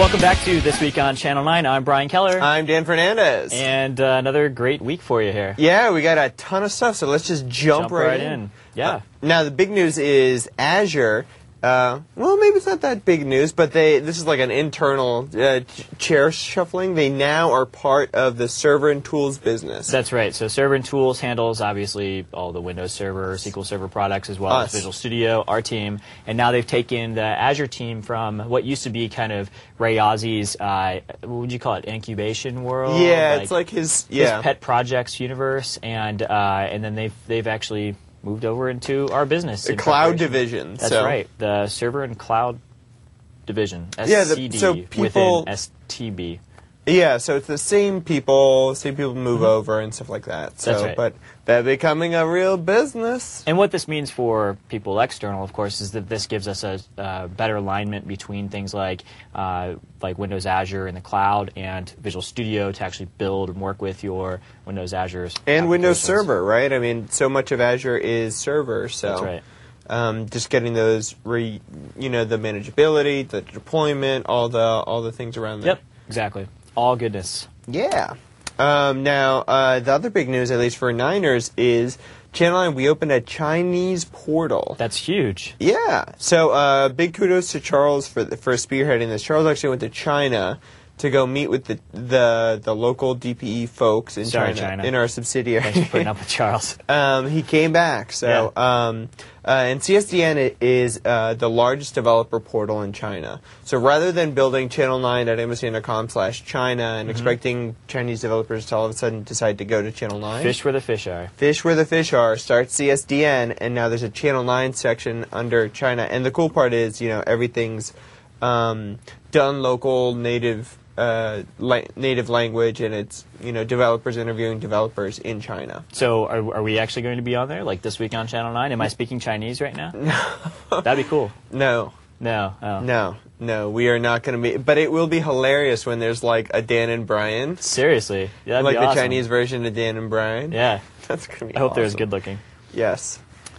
Welcome back to This Week on Channel 9. I'm Brian Keller. I'm Dan Fernandez. And another great week for you here. Yeah, we got a ton of stuff, so let's just jump right in. Yeah. Now, the big news is Azure. Well, maybe it's not that big news, but this is like an internal chair shuffling. They now are part of the Server and Tools business. That's right. So Server and Tools handles, obviously, all the Windows Server, SQL Server products, as well as Visual Studio, our team. And now they've taken the Azure team from what used to be kind of Ray Ozzy's, what would you call it, incubation world? Yeah, it's like his pet projects universe. And then they've actually moved over into our business. The cloud division. That's right. The server and cloud division. SCD so people, within STB. Yeah, so it's the same people move over and stuff like that. So, That's right. But they're becoming a real business. And what this means for people external, of course, is that this gives us a better alignment between things like Windows Azure in the cloud and Visual Studio to actually build and work with your Windows Azure's and Windows Server, right? I mean, so much of Azure is server, so that's right. Just getting those, the manageability, the deployment, all the things around there. Yep, exactly. All goodness. Yeah. Now, the other big news, at least for Niners, is Channel 9, we opened a Chinese portal. That's huge. Yeah. So big kudos to Charles for spearheading this. Charles actually went to China to go meet with the local DPE folks in China, in our subsidiary. Thanks for putting up with Charles. He came back. So, and CSDN is the largest developer portal in China. So rather than building channel9.msn.com/China and expecting Chinese developers to all of a sudden decide to go to Channel 9. Fish where the fish are. Fish where the fish are. Start CSDN, and now there's a Channel 9 section under China. And the cool part is, everything's done local, native language, and it's developers interviewing developers in China. So are we actually going to be on there like This Week on Channel 9? Am I speaking Chinese right now? That'd be cool. No, we are not going to be. But it will be hilarious when there's like a Dan and Brian. Seriously, yeah, that'd like be awesome. The Chinese version of Dan and Brian. Yeah, that's going to be. I hope awesome. they're as good looking. Yes.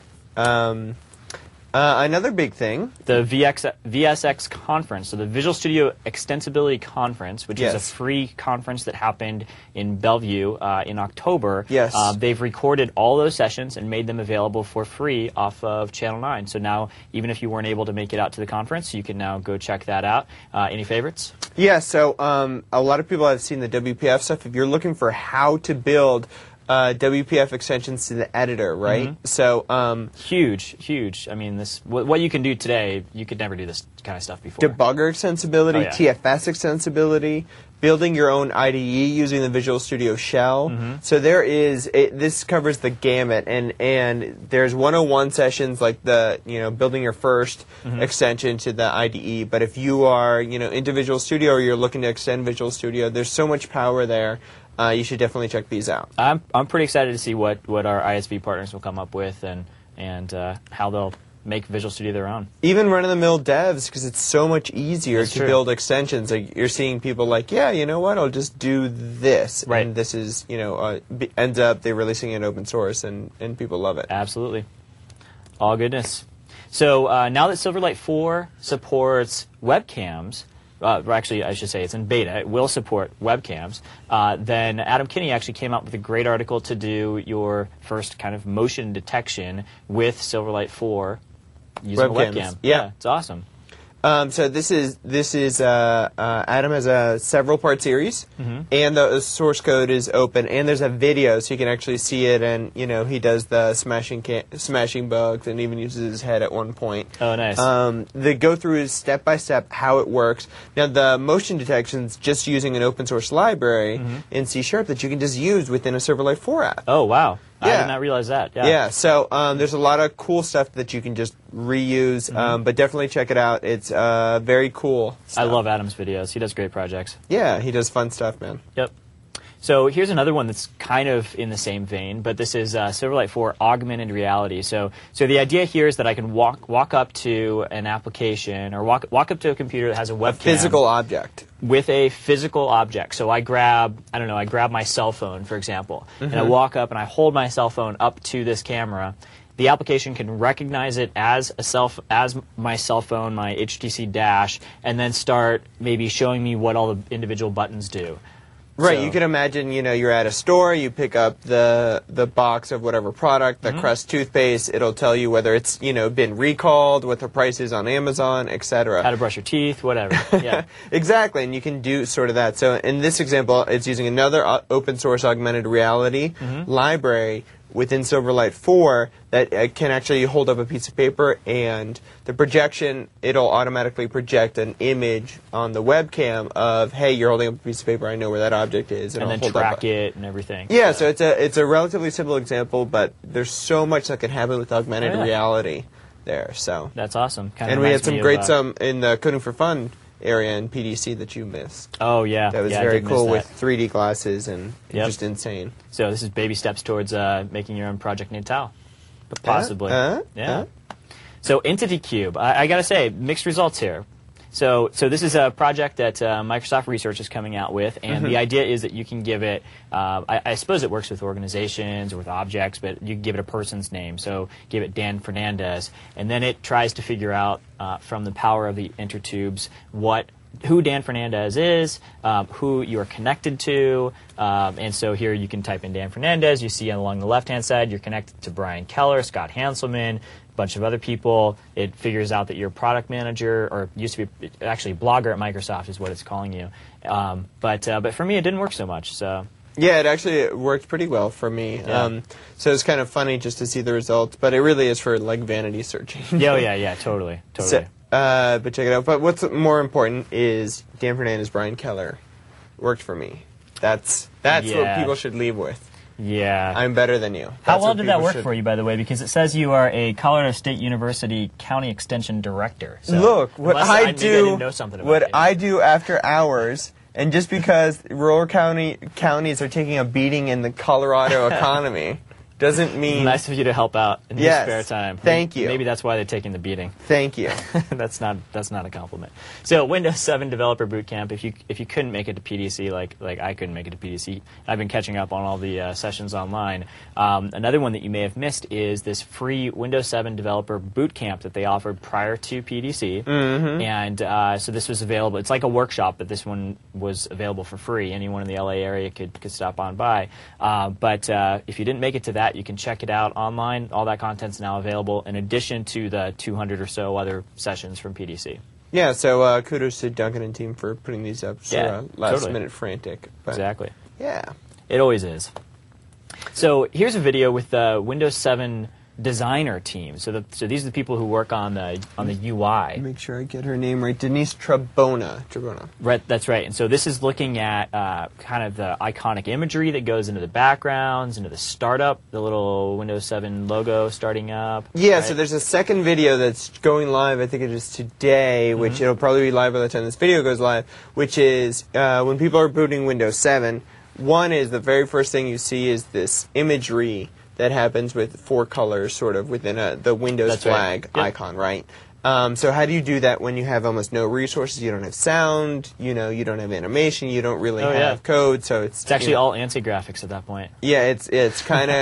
Another big thing. The VSX conference, so the Visual Studio Extensibility Conference, which is a free conference that happened in Bellevue in October. Yes. They've recorded all those sessions and made them available for free off of Channel 9. So now, even if you weren't able to make it out to the conference, you can now go check that out. Any favorites? Yeah, so a lot of people have seen the WPF stuff. If you're looking for how to build WPF extensions to the editor, right? Mm-hmm. So huge. I mean, what you can do today, you could never do this kind of stuff before. Debugger extensibility, TFS extensibility, building your own IDE using the Visual Studio shell. Mm-hmm. So this covers the gamut, and there's 101 sessions like building your first extension to the IDE. But if you are into Visual Studio or you're looking to extend Visual Studio, there's so much power there. You should definitely check these out. I'm pretty excited to see what our ISV partners will come up with and how they'll make Visual Studio their own. Even run-of-the-mill devs, because it's so much easier to build extensions. Like you're seeing people like, you know what, I'll just do this. Right. And this is, ends up they're releasing it open source, and people love it. Absolutely. All goodness. So now that Silverlight 4 supports webcams, actually, I should say it's in beta. It will support webcams. Then Adam Kinney actually came out with a great article to do your first kind of motion detection with Silverlight 4 using a webcam. Yeah, it's awesome. So this is Adam has a several-part series, and the source code is open, and there's a video so you can actually see it, and he does the smashing bugs, and even uses his head at one point. Oh, nice. The go through is step by step how it works. Now the motion detection's just using an open source library in C# that you can just use within a Silverlight 4 app. Oh, wow. Yeah. I did not realize that. Yeah, so there's a lot of cool stuff that you can just reuse, but definitely check it out. It's very cool stuff. I love Adam's videos. He does great projects. Yeah, he does fun stuff, man. Yep. So here's another one that's kind of in the same vein, but this is Silverlight 4 Augmented Reality. So the idea here is that I can walk up to an application or walk up to a computer that has a webcam. A physical object. With a physical object. So I grab my cell phone, for example, and I walk up and I hold my cell phone up to this camera, the application can recognize it as my cell phone, my HTC Dash, and then start maybe showing me what all the individual buttons do. Right, So- you can imagine, you're at a store, you pick up the box of whatever product, the Crest toothpaste, it'll tell you whether it's, been recalled, what the price is on Amazon, etc. How to brush your teeth, whatever. Yeah. Exactly, and you can do sort of that. So in this example, it's using another open source augmented reality library within Silverlight 4 that can actually hold up a piece of paper, and the projection, it'll automatically project an image on the webcam of, hey, you're holding up a piece of paper, I know where that object is. And I'll then hold track up it and everything. Yeah, so it's a relatively simple example, but there's so much that can happen with augmented reality there. So That's awesome. Kinda and we had reminds some me of, great some in the Coding for Fun area in PDC that you missed. Oh, yeah. That was yeah, I very did cool miss with that. 3D glasses and Yep. just insane. So this is baby steps towards making your own Project Natal. But possibly. Yeah. So Entity Cube. I got to say, mixed results here. So this is a project that Microsoft Research is coming out with, and the idea is that you can give it, I suppose it works with organizations or with objects, but you can give it a person's name. So give it Dan Fernandez, and then it tries to figure out from the power of the intertubes who Dan Fernandez is, who you are connected to, and so here you can type in Dan Fernandez. You see along the left-hand side, you're connected to Brian Keller, Scott Hanselman, a bunch of other people. It figures out that you're a product manager, or used to be actually blogger at Microsoft is what it's calling you. But for me, it didn't work so much. So. Yeah, it actually worked pretty well for me. Yeah. So it's kind of funny just to see the results, but it really is for like vanity searching. Yeah, totally. So, but check it out. But what's more important is Dan Fernandez, Brian Keller worked for me. That's what Yeah. people should leave with. Yeah. I'm better than you. How well did that work for you, by the way? Because it says you are a Colorado State University County Extension Director. So Look, what I maybe do, I didn't know something about what you. I do after hours, and just because rural counties are taking a beating in the Colorado economy, doesn't mean. Nice of you to help out in Yes. your spare time. Thank you. Maybe that's why they're taking the beating. Thank you. That's not a compliment. So Windows 7 Developer Bootcamp. If you couldn't make it to PDC, like I couldn't make it to PDC, I've been catching up on all the sessions online. Another one that you may have missed is this free Windows 7 Developer Bootcamp that they offered prior to PDC. And so this was available. It's like a workshop, but this one was available for free. Anyone in the LA area could stop on by. But if you didn't make it to that, you can check it out online. All that content's now available, in addition to the 200 or so other sessions from PDC. Yeah, so kudos to Duncan and team for putting these up. So, Yeah, last totally. minute frantic. But, Exactly. Yeah. It always is. So here's a video with the Windows 7 designer team. So these are the people who work on the UI. Make sure I get her name right. Denise Trabona. Right, that's right. And so this is looking at kind of the iconic imagery that goes into the backgrounds, into the startup, the little Windows 7 logo starting up. Yeah, right? so there's a second video that's going live, I think it is today, which it'll probably be live by the time this video goes live, which is when people are booting Windows 7, one is the very first thing you see is this imagery that happens with 4 colors sort of within the Windows That's right. flag Yep. icon, right? So how do you do that when you have almost no resources? You don't have sound, you don't have animation, you don't really have yeah. code, so It's actually all anti-graphics at that point. Yeah, it's kind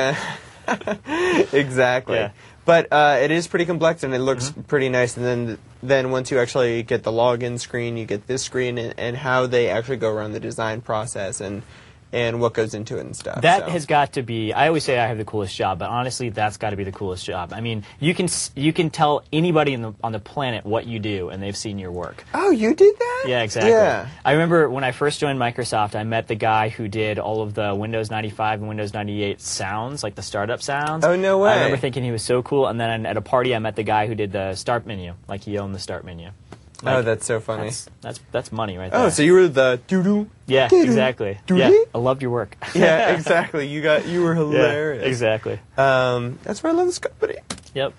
of exactly. Yeah. But it is pretty complex and it looks pretty nice. And then once you actually get the login screen, you get this screen and how they actually go around the design process and what goes into it and stuff. That has got to be. I always say I have the coolest job, but honestly, that's got to be the coolest job. I mean, you can tell anybody on the planet what you do, and they've seen your work. Oh, you did that? Yeah, exactly. Yeah. I remember when I first joined Microsoft, I met the guy who did all of the Windows 95 and Windows 98 sounds, like the startup sounds. Oh, no way. I remember thinking he was so cool, and then at a party, I met the guy who did the start menu, like he owned the start menu. Oh, that's so funny. That's money right there. Oh, so you were the doo-doo? Yeah, doo-doo, exactly. doo-doo? Yeah, I loved your work. Yeah, exactly. You were hilarious. Yeah, exactly. That's why I love this company. Yep.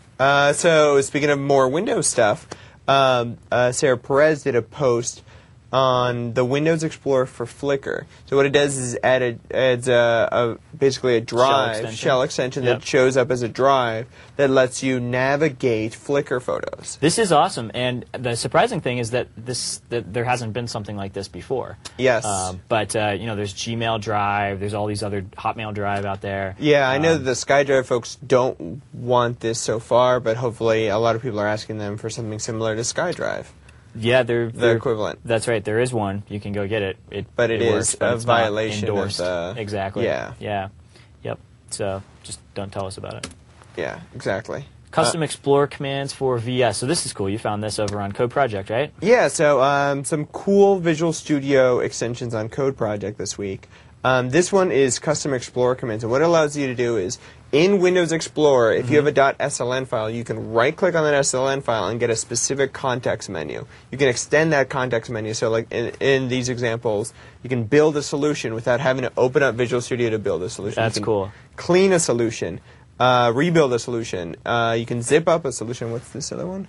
So speaking of more Windows stuff, Sarah Perez did a post on the Windows Explorer for Flickr. So what it does is adds basically a drive, shell extension that shows up as a drive that lets you navigate Flickr photos. This is awesome, and the surprising thing is that there hasn't been something like this before. Yes. But there's Gmail Drive, there's all these other Hotmail Drive out there. Yeah, I know that the SkyDrive folks don't want this so far, but hopefully a lot of people are asking them for something similar to SkyDrive. Yeah, they're equivalent. That's right. There is one. You can go get it. But it is works, but a it's not violation endorsed. of the... Exactly. Yeah. Yeah. Yep. So just don't tell us about it. Yeah, exactly. Custom Explorer commands for VS. So this is cool. You found this over on Code Project, right? Yeah, so some cool Visual Studio extensions on Code Project this week. This one is Custom Explorer commands. And what it allows you to do is, in Windows Explorer, if you have a .sln file, you can right-click on that SLN file and get a specific context menu. You can extend that context menu. So like in these examples, you can build a solution without having to open up Visual Studio to build a solution. That's cool. Clean a solution, rebuild a solution. You can zip up a solution. What's this other one?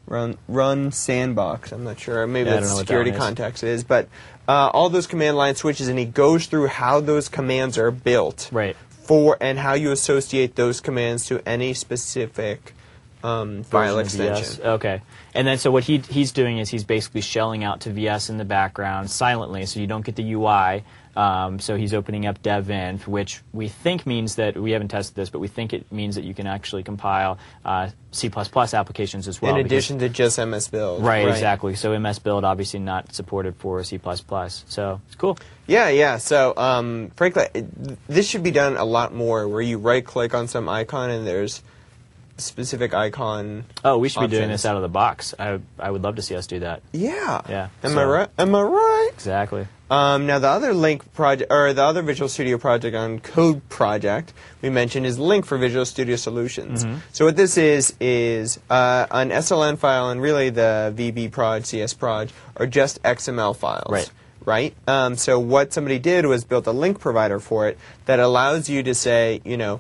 Run Sandbox. I'm not sure. Maybe that's security context it is. But all those command line switches, and he goes through how those commands are built. Right. And how you associate those commands to any specific file extension. Okay. And then so what he's doing is he's basically shelling out to VS in the background silently, so you don't get the UI. So he's opening up devinf, which we think means that, we haven't tested this, but we think it means that you can actually compile C++ applications as well. In addition to just MS Build. Right, exactly. So MS Build obviously not supported for C++. So it's cool. Yeah. So frankly, this should be done a lot more, where you right-click on some icon and there's specific icon. Oh, we should options. be doing this out of the box. I would love to see us do that. Yeah. Am I right? Am I right? Exactly. Now the other Link project, or the other Visual Studio project on Code Project we mentioned, is Link for Visual Studio Solutions. So what this is an SLN file, and really the VB proj, CS proj, are just XML files. Right. So what somebody did was built a link provider for it that allows you to say,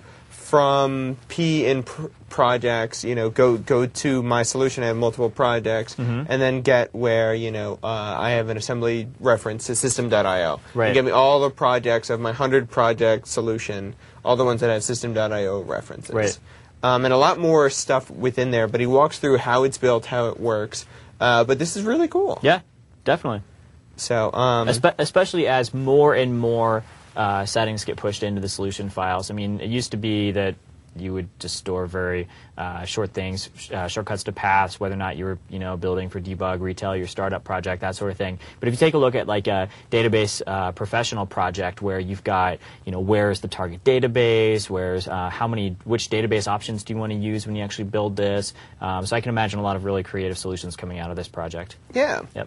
from P in projects, go to my solution. I have multiple projects, and then get where I have an assembly reference to system.io. Right. You give me all the projects of my 100 project solution, all the ones that have system.io references. Right. And a lot more stuff within there. But he walks through how it's built, how it works. But this is really cool. Yeah, definitely. So, especially as more and more settings get pushed into the solution files. I mean, it used to be that you would just store very short things, shortcuts to paths, whether or not you were building for debug, retail, your startup project, that sort of thing. But if you take a look at like a database professional project where you've got where's the target database, where's which database options do you want to use when you actually build this. So I can imagine a lot of really creative solutions coming out of this project. Yeah. Yep.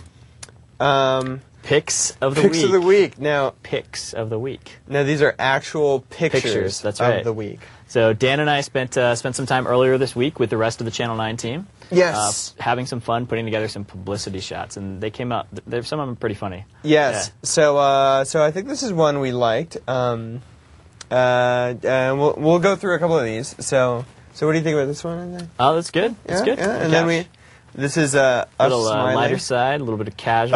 Picks of the week. Now, picks of the week. Now, these are actual pictures That's right. of the week. So Dan and I spent some time earlier this week with the rest of the Channel 9 team. Yes. Having some fun, putting together some publicity shots, and they came out. Some of them are pretty funny. Yes. Yeah. So I think this is one we liked. And we'll go through a couple of these. So what do you think about this one? Oh, that's good. That's good. Yeah. And then this is a little smiling. lighter side, a little bit of casual.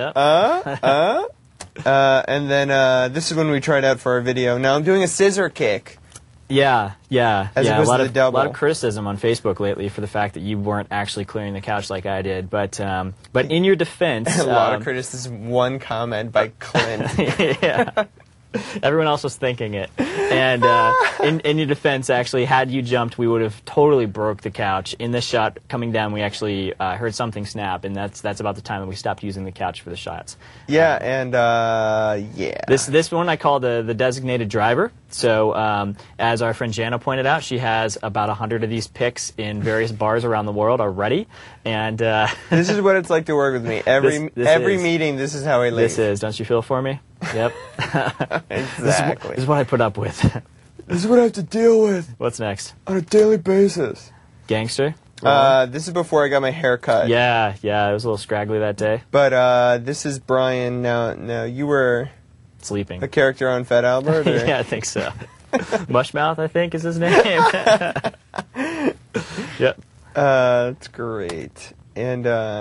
And then this is when we tried out for our video. Now I'm doing a scissor kick. Yeah. As opposed to the double. A lot of criticism on Facebook lately for the fact that you weren't actually clearing the couch like I did. But in your defense, a lot of criticism. One comment by Clint. Yeah. Everyone else was thinking it. And in your defense, actually, had you jumped, we would have totally broke the couch. In this shot coming down, we actually heard something snap, and that's about the time that we stopped using the couch for the shots. Yeah, yeah. This one I call the designated driver. So as our friend Jana pointed out, she has about 100 of these picks in various bars around the world already. And this is what it's like to work with me. Every meeting, this is how I leave. Don't you feel for me? Yep. Exactly. This is what I put up with. This is what I have to deal with. What's next? On a daily basis. Gangster? This is before I got my hair cut. Yeah, it was a little scraggly that day. But this is Brian. Now you were sleeping. A character on Fat Albert? Or? Yeah, I think so. Mushmouth, I think, is his name. Yep. That's great. And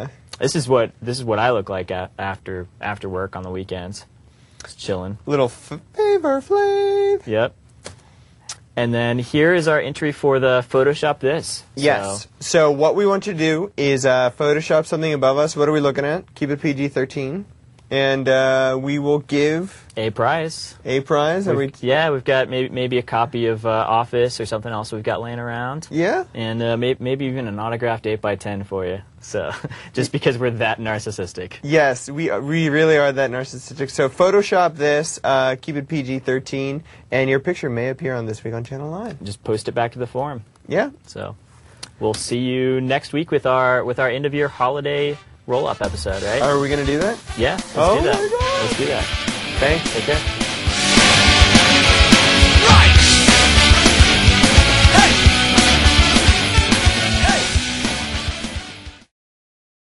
This is what I look like after work on the weekends. Just chilling. Little Flavor Flav. Yep. And then here is our entry for the Photoshop this. Yes. So what we want to do is Photoshop something above us. What are we looking at? Keep it PG-13. And we will give a prize. A prize? We've got maybe a copy of Office or something else we've got laying around. Yeah. And maybe even an autographed 8x10 for you. So just because we're that narcissistic. Yes, we really are that narcissistic. So Photoshop this, keep it PG-13, and your picture may appear on This Week on Channel 9. Just post it back to the forum. Yeah. So we'll see you next week with our end of year holiday roll-up episode, right? Are we going to do that? Yeah, let's do that. Oh my God. Let's do that. Thanks. Take care.